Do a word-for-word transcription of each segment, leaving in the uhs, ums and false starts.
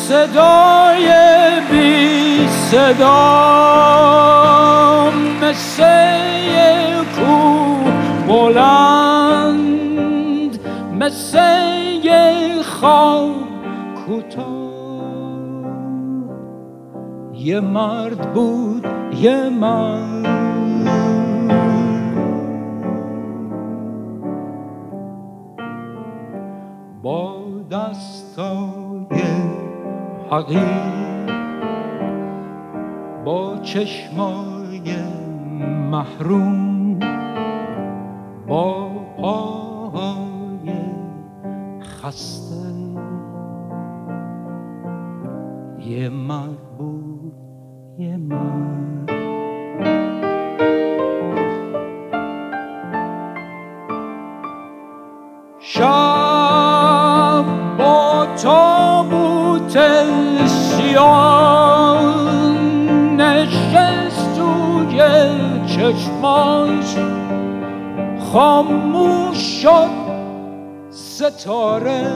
صدای بی صدا مثل کوه بلند، مثل خواب کوتاه. یه مرد بود، یه مرد با دستای حقیر، با چشمای محروم، با پاهای خسته. یه مرد بود، یه مرد. شب با تابوت سیاه نشست توی چشماش، خاموش شد ستاره،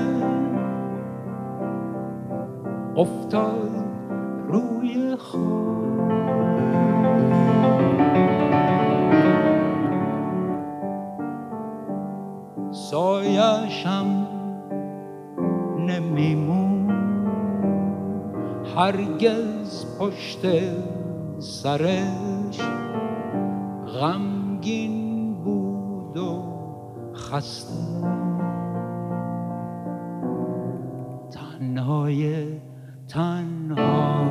افتاد روی خاک. سایش هم نمیمون هرگز پشت سرش، غمگین بود و خسته، تنهای تنها.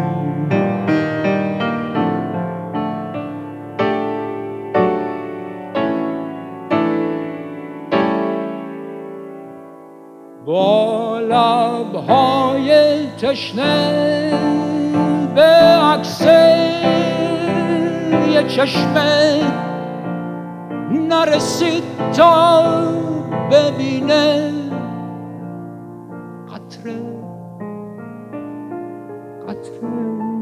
با لبهای تشنه به عکس یه چشمه نرسید تا ببینه قطره قطره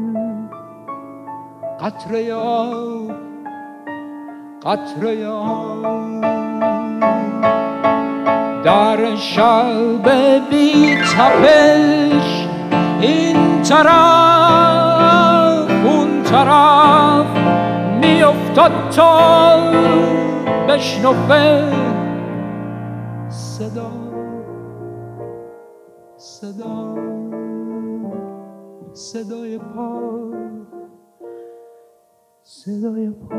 قطره آب، قطره آب. در شب بی تپش این طرف اون طرف می افتاد تا بشنفه صدا صدا صدای پا، صدای پا.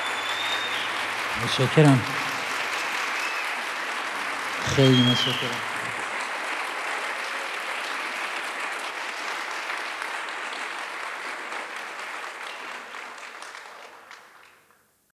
متشکرم، خیلی متشکرم.